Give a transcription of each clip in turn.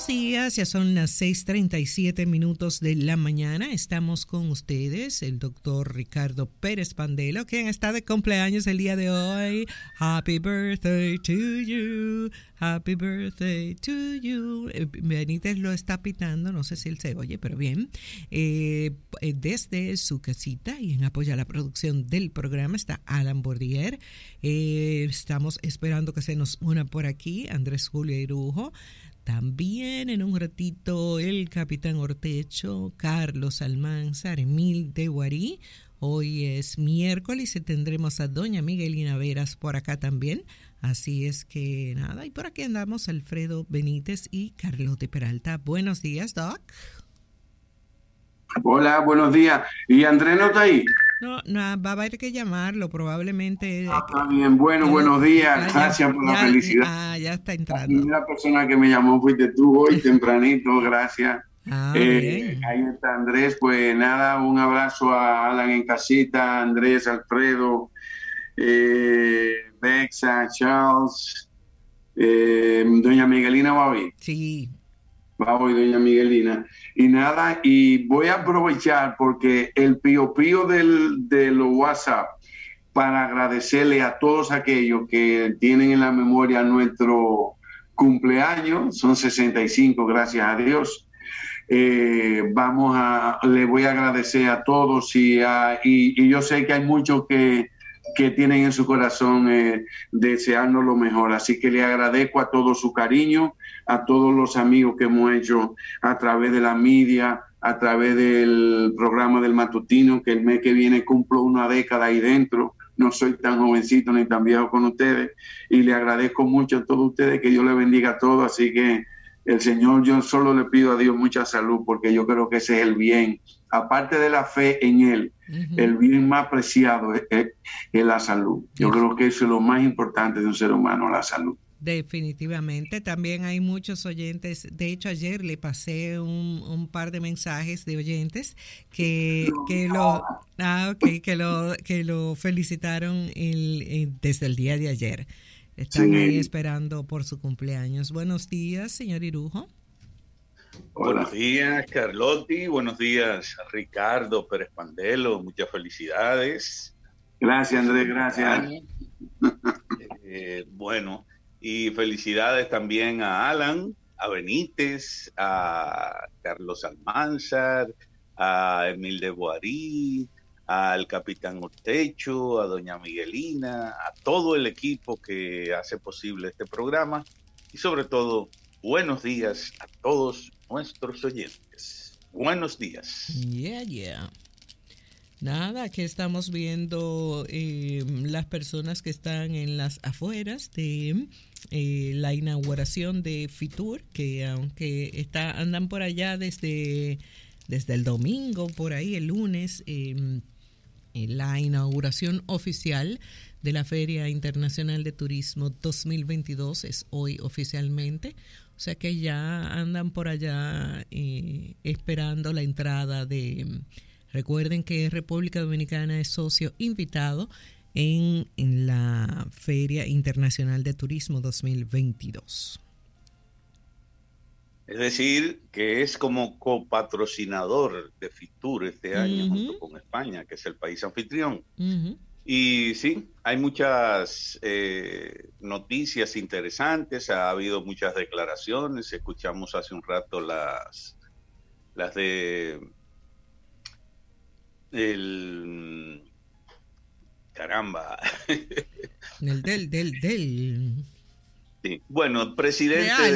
Buenos días, ya son las 6:37 de la mañana. Estamos con ustedes, el doctor Ricardo Pérez Pandelo, quien está de cumpleaños el día de hoy. Happy birthday to you, happy birthday to you. Benítez lo está pitando, no sé si él se oye, pero bien. Desde su casita y en apoyo a la producción del programa está Alan Bordier. Estamos esperando que se nos una por aquí Andrés Julio Irujo. También en un ratito el capitán Ortecho, Carlos Almanzar, Emil de Guarí. Hoy es miércoles y tendremos a doña Miguelina Veras por acá también. Así es que nada, y por aquí andamos Alfredo Benítez y Carlote Peralta. Buenos días, Doc. Hola, buenos días. ¿Y Andrés no está ahí? No, va a haber que llamarlo, probablemente. Está bien, bueno, buenos días. Gracias por la felicidad. Ya está entrando. La primera persona que me llamó fuiste tú hoy, tempranito, gracias. Bien. Ahí está Andrés, pues nada, un abrazo a Alan en casita, Andrés, Alfredo, Bexa, Charles, doña Miguelina va hoy. Sí. Va hoy doña Miguelina. Y nada, y voy a aprovechar porque el pío pío de los WhatsApp para agradecerle a todos aquellos que tienen en la memoria nuestro cumpleaños, son 65, gracias a Dios. Le voy a agradecer a todos y yo sé que hay muchos que tienen en su corazón desearnos lo mejor, así que le agradezco a todo su cariño, a todos los amigos que hemos hecho a través de la media, a través del programa del matutino, que el mes que viene cumplo una década ahí dentro. No soy tan jovencito ni tan viejo con ustedes, y le agradezco mucho a todos ustedes, que Dios les bendiga a todos. Así que el Señor, yo solo le pido a Dios mucha salud, porque yo creo que ese es el bien, aparte de la fe en Él. El bien más preciado es la salud. Yo creo que eso es lo más importante de un ser humano, la salud. Definitivamente, también hay muchos oyentes. De hecho, ayer le pasé un par de mensajes de oyentes que lo felicitaron desde el día de ayer. Están ahí esperando por su cumpleaños. Buenos días, señor Irujo. Buenos días, Carlotti. Buenos días, Ricardo Pérez Pandelo. Muchas felicidades. Gracias, Andrés. Gracias. Bueno, y felicidades también a Alan, a Benítez, a Carlos Almanzar, a Emil de Boarí, al capitán Ortecho, a doña Miguelina, a todo el equipo que hace posible este programa, y sobre todo, buenos días a todos nuestros oyentes. Buenos días. Yeah. Nada, que estamos viendo las personas que están en las afueras de la inauguración de Fitur, que aunque andan por allá desde el domingo, por ahí el lunes, la inauguración oficial de la Feria Internacional de Turismo 2022 es hoy oficialmente. O sea que ya andan por allá esperando la entrada de... Recuerden que República Dominicana es socio invitado en la Feria Internacional de Turismo 2022. Es decir, que es como copatrocinador de Fitur este año, junto con España, que es el país anfitrión. Y sí, hay muchas noticias interesantes, ha habido muchas declaraciones, escuchamos hace un rato las de caramba. Del. Sí. Bueno, el presidente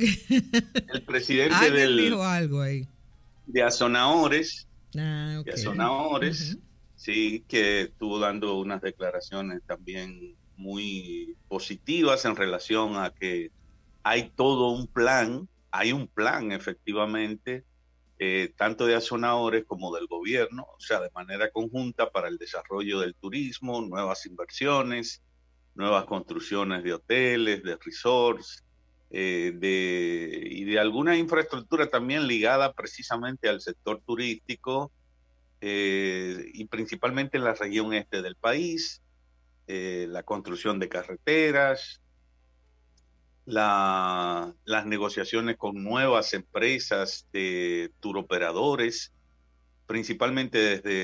dijo algo ahí. De Azonaores, okay. De Azonaores, sí, que estuvo dando unas declaraciones también muy positivas en relación a que hay todo un plan, efectivamente, tanto de Azonaores como del gobierno, o sea, de manera conjunta para el desarrollo del turismo, nuevas inversiones, nuevas construcciones de hoteles, de resorts, y de alguna infraestructura también ligada precisamente al sector turístico, y principalmente en la región este del país, la construcción de carreteras, las negociaciones con nuevas empresas de turoperadores, principalmente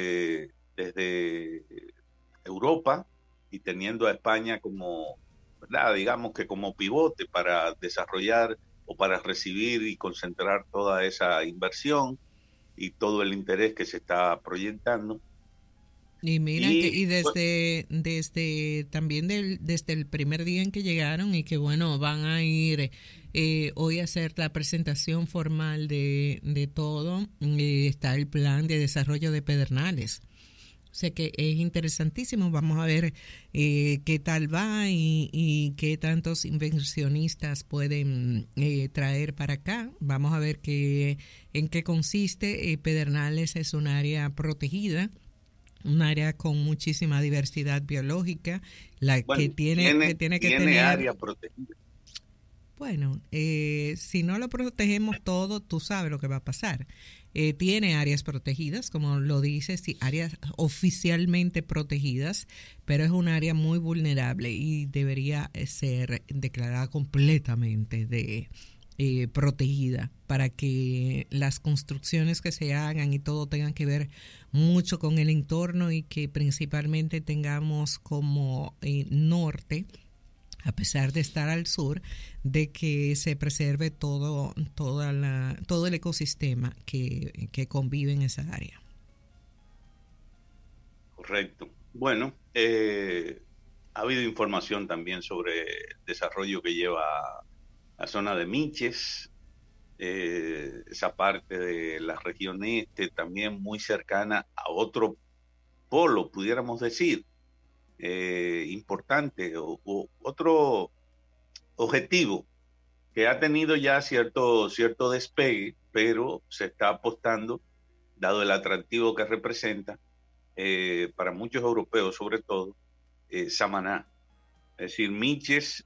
desde Europa, y teniendo a España como, ¿verdad?, digamos que como pivote para desarrollar o para recibir y concentrar toda esa inversión y todo el interés que se está proyectando. Y mira y desde también desde el primer día en que llegaron, y que bueno, van a ir hoy a hacer la presentación formal de todo, está el plan de desarrollo de Pedernales. O sea que es interesantísimo. Vamos a ver qué tal va y qué tantos inversionistas pueden traer para acá. Vamos a ver en qué consiste. Pedernales es un área protegida, un área con muchísima diversidad biológica, que tiene que tener área protegida. Bueno, si no lo protegemos todo, tú sabes lo que va a pasar. Tiene áreas protegidas, como lo dices, sí, áreas oficialmente protegidas, pero es un área muy vulnerable y debería ser declarada completamente protegida, para que las construcciones que se hagan y todo tengan que ver mucho con el entorno, y que principalmente tengamos como norte, a pesar de estar al sur, de que se preserve todo el ecosistema que convive en esa área. Correcto. Bueno, ha habido información también sobre el desarrollo que lleva la zona de Miches, esa parte de la región este, también muy cercana a otro polo, pudiéramos decir, importante, o otro objetivo que ha tenido ya cierto despegue, pero se está apostando, dado el atractivo que representa para muchos europeos, sobre todo Samaná. Es decir, Miches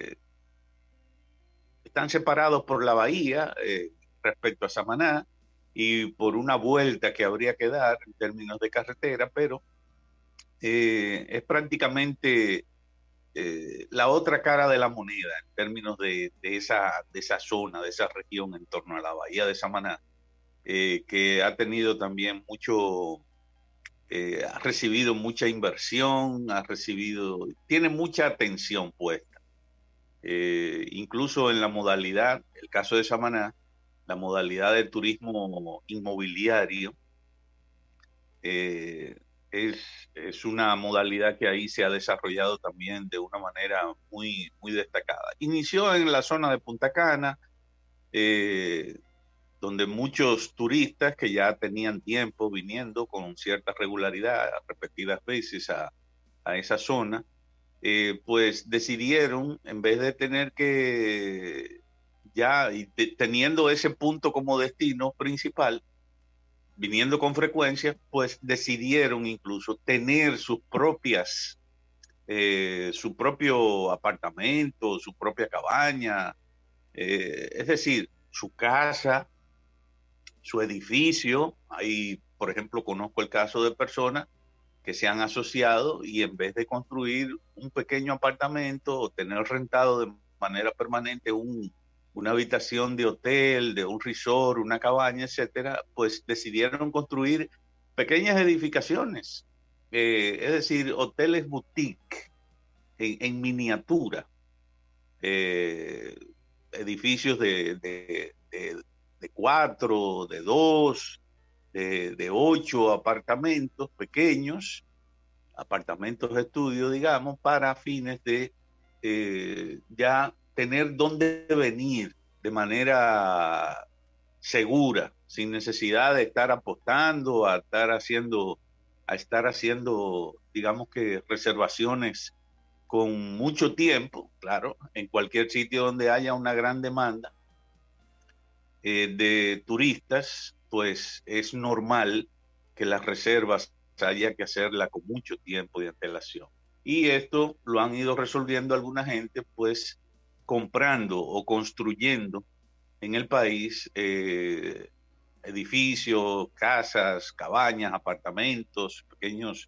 están separados por la bahía respecto a Samaná, y por una vuelta que habría que dar en términos de carretera, pero es prácticamente la otra cara de la moneda en términos de esa zona, de esa región en torno a la bahía de Samaná, que ha tenido también ha recibido mucha inversión, tiene mucha atención puesta. Incluso en la modalidad, el caso de Samaná, la modalidad de turismo inmobiliario, es una modalidad que ahí se ha desarrollado también de una manera muy, muy destacada. Inició en la zona de Punta Cana, donde muchos turistas que ya tenían tiempo viniendo con cierta regularidad, repetidas veces a esa zona, pues decidieron, en vez de tener que teniendo ese punto como destino principal, viniendo con frecuencia, pues decidieron incluso tener su propio apartamento, su propia cabaña, es decir, su casa, su edificio. Ahí, por ejemplo, conozco el caso de personas que se han asociado, y en vez de construir un pequeño apartamento o tener rentado de manera permanente una habitación de hotel, de un resort, una cabaña, etcétera, pues decidieron construir pequeñas edificaciones, es decir, hoteles boutique en miniatura, edificios de 4, de 2, de 8 apartamentos pequeños, apartamentos de estudio, digamos, para fines de ya tener dónde venir de manera segura, sin necesidad de estar apostando a estar haciendo, digamos que reservaciones con mucho tiempo. Claro, en cualquier sitio donde haya una gran demanda de turistas, pues es normal que las reservas haya que hacerla con mucho tiempo de antelación. Y esto lo han ido resolviendo alguna gente, pues comprando o construyendo en el país edificios, casas, cabañas, apartamentos, pequeños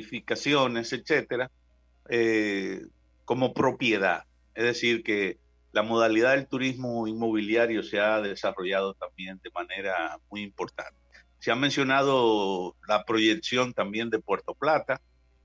edificaciones, etcétera, como propiedad. Es decir, que la modalidad del turismo inmobiliario se ha desarrollado también de manera muy importante. Se ha mencionado la proyección también de Puerto Plata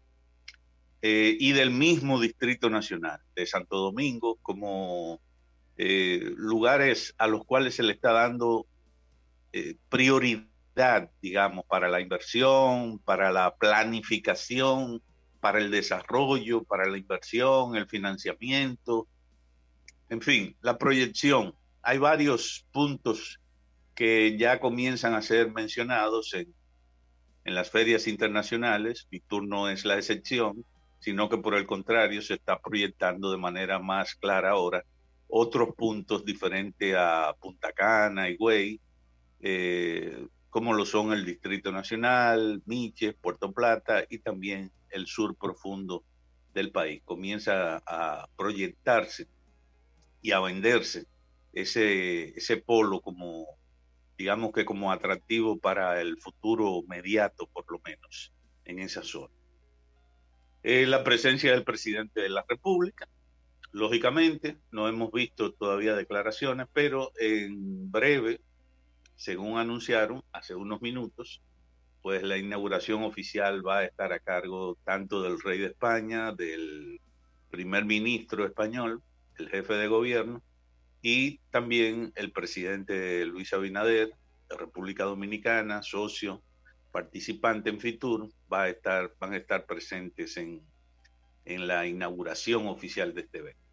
y del mismo Distrito Nacional, de Santo Domingo, como lugares a los cuales se le está dando prioridad, digamos, para la inversión, para la planificación, para el desarrollo, para la inversión, el financiamiento, en fin, la proyección. Hay varios puntos que ya comienzan a ser mencionados en las ferias internacionales. Fitur no es la excepción, sino que por el contrario se está proyectando de manera más clara ahora otros puntos diferentes a Punta Cana, Higüey, como lo son el Distrito Nacional, Miches, Puerto Plata y también el sur profundo del país. Comienza a proyectarse y a venderse ese polo como, digamos que como atractivo para el futuro mediato, por lo menos, en esa zona. La presencia del presidente de la República, lógicamente, no hemos visto todavía declaraciones, pero en breve, según anunciaron hace unos minutos, pues la inauguración oficial va a estar a cargo tanto del rey de España, del primer ministro español, el jefe de gobierno, y también el presidente Luis Abinader, de República Dominicana, socio, participante en Fitur, van a estar presentes en la inauguración oficial de este evento.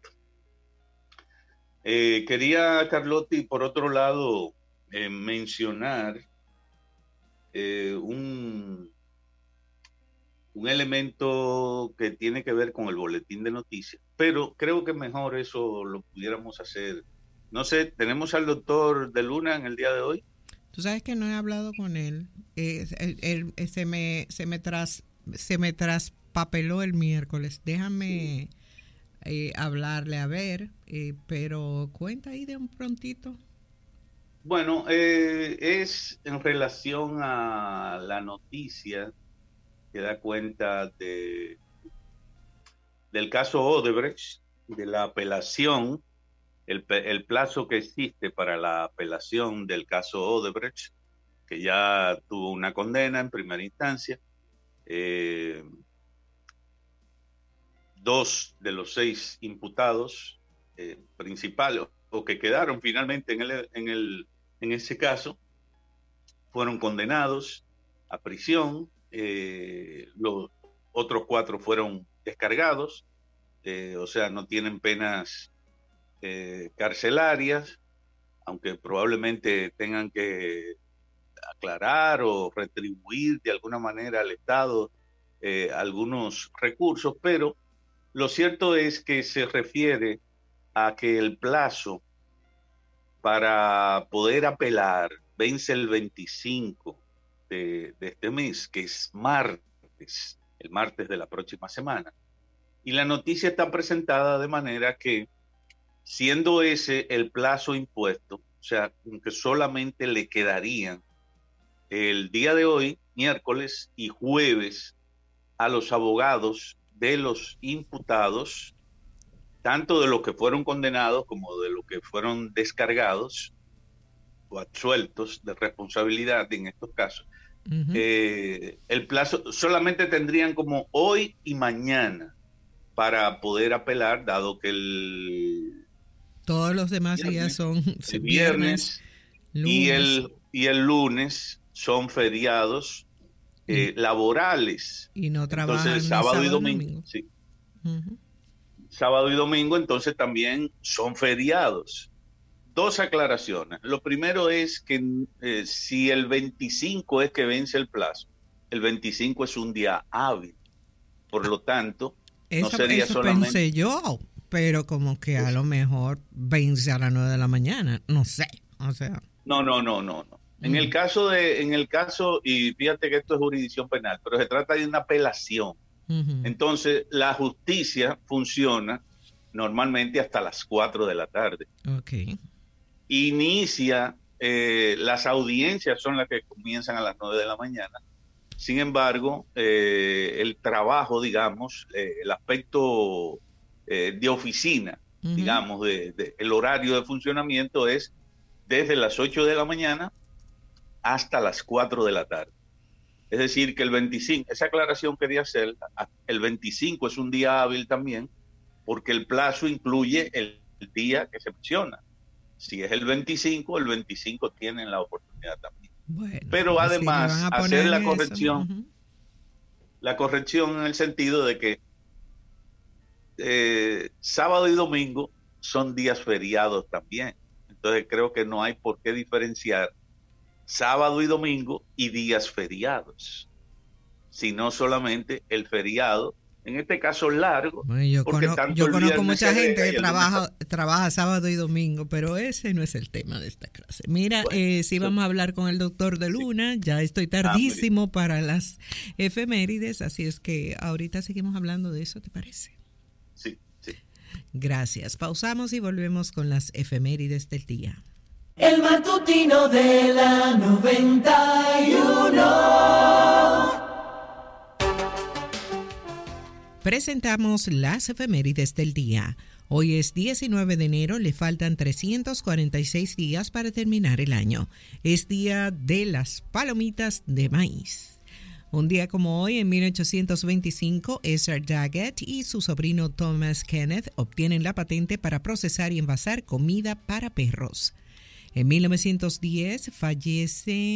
Quería, Carlotti, por otro lado, mencionar un elemento que tiene que ver con el boletín de noticias, pero creo que mejor eso lo pudiéramos hacer. No sé, ¿tenemos al doctor de Luna en el día de hoy? Tú sabes que no he hablado con él. Se me traspapeló el miércoles. Déjame hablarle a ver, pero cuenta ahí de un prontito. Bueno, es en relación a la noticia que da cuenta del caso Odebrecht, de la apelación, el plazo que existe para la apelación del caso Odebrecht, que ya tuvo una condena en primera instancia. 2 de los 6 imputados principales, o que quedaron finalmente en ese caso, fueron condenados a prisión. Los otros 4 fueron descargados, o sea, no tienen penas carcelarias, aunque probablemente tengan que aclarar o retribuir de alguna manera al Estado algunos recursos, pero lo cierto es que se refiere a que el plazo para poder apelar vence el 25 de este mes, que es martes, el martes de la próxima semana. Y la noticia está presentada de manera que, siendo ese el plazo impuesto, o sea, que solamente le quedarían el día de hoy, miércoles y jueves, a los abogados de los imputados, tanto de los que fueron condenados como de los que fueron descargados o absueltos de responsabilidad en estos casos. Uh-huh. El plazo solamente tendrían como hoy y mañana para poder apelar, dado que todos los demás días son el viernes lunes. Y el lunes son feriados laborales. Y no trabajan. Entonces, sábado y domingo. Sí. Uh-huh. Sábado y domingo, entonces también son feriados. 2 aclaraciones. Lo primero es que si el 25 es que vence el plazo, el 25 es un día hábil. Por lo tanto, no sería eso solamente... pensé yo, pero como que a lo mejor vence a las 9 de la mañana, no sé, o sea... No. En el caso, y fíjate que esto es jurisdicción penal, pero se trata de una apelación. Uh-huh. Entonces, la justicia funciona normalmente hasta las 4 de la tarde. Okay. Inicia, las audiencias son las que comienzan a las 9 de la mañana. Sin embargo, el trabajo, digamos, el aspecto de oficina digamos, el horario de funcionamiento es desde las 8 de la mañana hasta las 4 de la tarde. Es decir, que el 25, esa aclaración quería hacer, el 25 es un día hábil también, porque el plazo incluye el día que se menciona. Si es el 25 tienen la oportunidad también. Bueno, pero además hacer la corrección, eso. la corrección en el sentido de que sábado y domingo son días feriados también. Entonces creo que no hay por qué diferenciar sábado y domingo y días feriados, sino solamente el feriado, en este caso largo. Bueno, yo conozco mucha gente que trabaja sábado y domingo, pero ese no es el tema de esta clase. Mira, bueno, sí vamos a hablar con el doctor de Luna, ya estoy tardísimo para las efemérides, así es que ahorita seguimos hablando de eso, ¿te parece? Sí. Gracias, pausamos y volvemos con las efemérides del día. El matutino de la 91. Presentamos las efemérides del día. Hoy es 19 de enero, le faltan 346 días para terminar el año. Es día de las palomitas de maíz. Un día como hoy, en 1825, Ezra Daggett y su sobrino Thomas Kenneth obtienen la patente para procesar y envasar comida para perros. En 1910 fallece